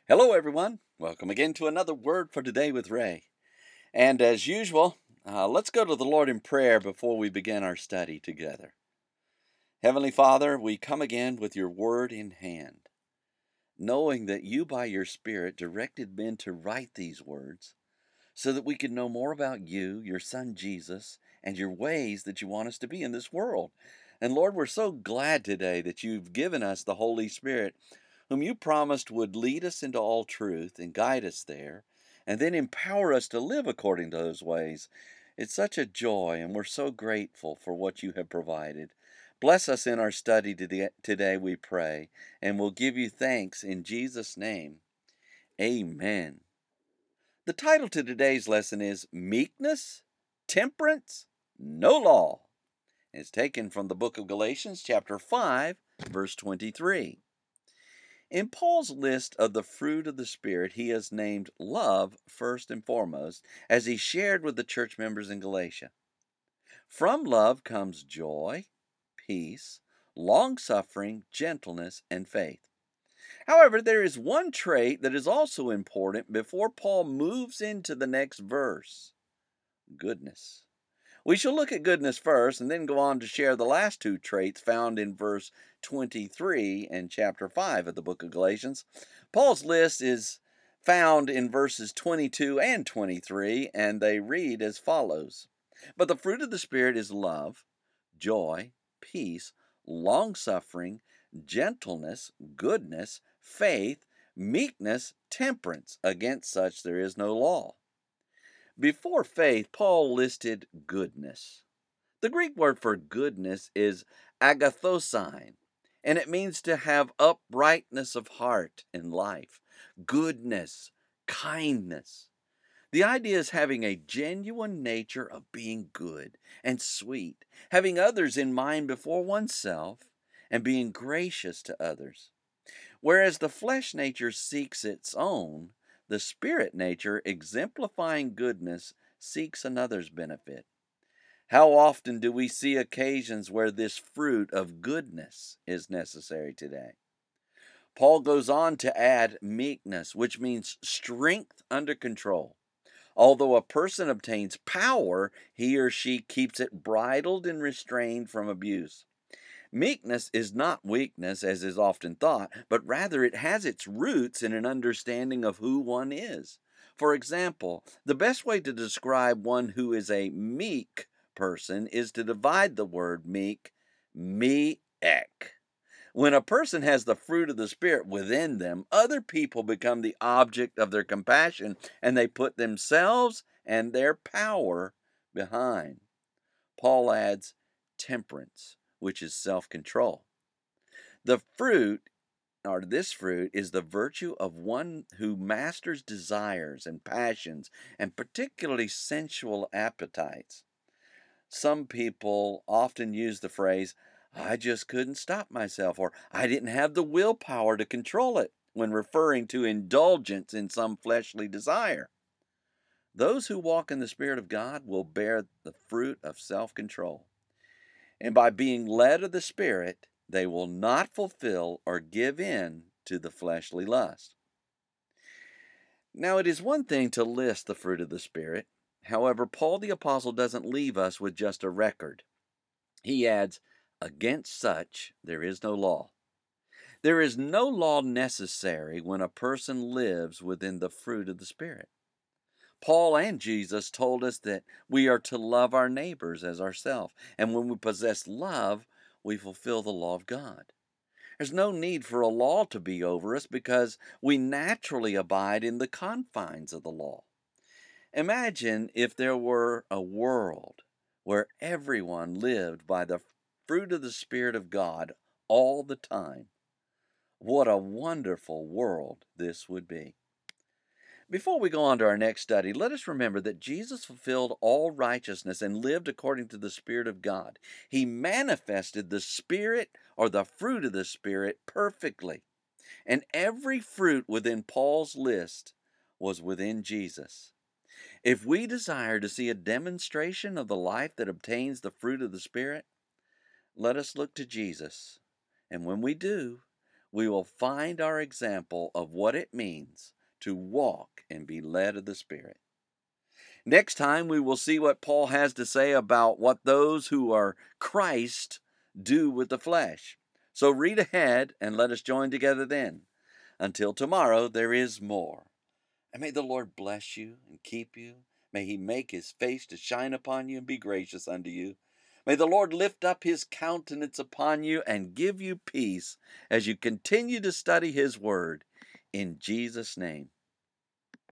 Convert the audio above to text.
Hello, everyone. Welcome again to another Word for Today with Ray. And as usual, let's go to the Lord in prayer before we begin our study together. Heavenly Father, we come again with your Word in hand, knowing that you by your Spirit directed men to write these words so that we could know more about you, your Son Jesus, and your ways that you want us to be in this world. And Lord, we're so glad today that you've given us the Holy Spirit, whom you promised would lead us into all truth and guide us there, and then empower us to live according to those ways. It's such a joy, and we're so grateful for what you have provided. Bless us in our study today, we pray, and we'll give you thanks in Jesus' name. Amen. The title to today's lesson is Meekness, Temperance, No Law. It's taken from the book of Galatians, chapter 5, verse 23. In Paul's list of the fruit of the Spirit, he has named love first and foremost, as he shared with the church members in Galatia. From love comes joy, peace, long-suffering, gentleness, and faith. However, there is one trait that is also important before Paul moves into the next verse: goodness. We shall look at goodness first and then go on to share the last two traits found in verse 23 and chapter 5 of the book of Galatians. Paul's list is found in verses 22 and 23, and they read as follows. But the fruit of the Spirit is love, joy, peace, long-suffering, gentleness, goodness, faith, meekness, temperance. Against such there is no law. Before faith, Paul listed goodness. The Greek word for goodness is agathosine, and it means to have uprightness of heart in life, goodness, kindness. The idea is having a genuine nature of being good and sweet, having others in mind before oneself, and being gracious to others. Whereas the flesh nature seeks its own, the spirit nature, exemplifying goodness, seeks another's benefit. How often do we see occasions where this fruit of goodness is necessary today? Paul goes on to add meekness, which means strength under control. Although a person obtains power, he or she keeps it bridled and restrained from abuse. Meekness is not weakness, as is often thought, but rather it has its roots in an understanding of who one is. For example, the best way to describe one who is a meek person is to divide the word meek, me-ek. When a person has the fruit of the Spirit within them, other people become the object of their compassion, and they put themselves and their power behind. Paul adds temperance, which is self-control. The fruit, or this fruit, is the virtue of one who masters desires and passions, and particularly sensual appetites. Some people often use the phrase, I just couldn't stop myself, or I didn't have the willpower to control it, when referring to indulgence in some fleshly desire. Those who walk in the Spirit of God will bear the fruit of self-control. And by being led of the Spirit, they will not fulfill or give in to the fleshly lust. Now, it is one thing to list the fruit of the Spirit. However, Paul the Apostle doesn't leave us with just a record. He adds, against such there is no law. There is no law necessary when a person lives within the fruit of the Spirit. Paul and Jesus told us that we are to love our neighbors as ourselves, and when we possess love, we fulfill the law of God. There's no need for a law to be over us because we naturally abide in the confines of the law. Imagine if there were a world where everyone lived by the fruit of the Spirit of God all the time. What a wonderful world this would be. Before we go on to our next study, let us remember that Jesus fulfilled all righteousness and lived according to the Spirit of God. He manifested the Spirit, or the fruit of the Spirit, perfectly. And every fruit within Paul's list was within Jesus. If we desire to see a demonstration of the life that obtains the fruit of the Spirit, let us look to Jesus. And when we do, we will find our example of what it means to walk and be led of the Spirit. Next time, we will see what Paul has to say about what those who are Christ do with the flesh. So read ahead and let us join together then. Until tomorrow, there is more. And may the Lord bless you and keep you. May he make his face to shine upon you and be gracious unto you. May the Lord lift up his countenance upon you and give you peace as you continue to study his word. In Jesus' name.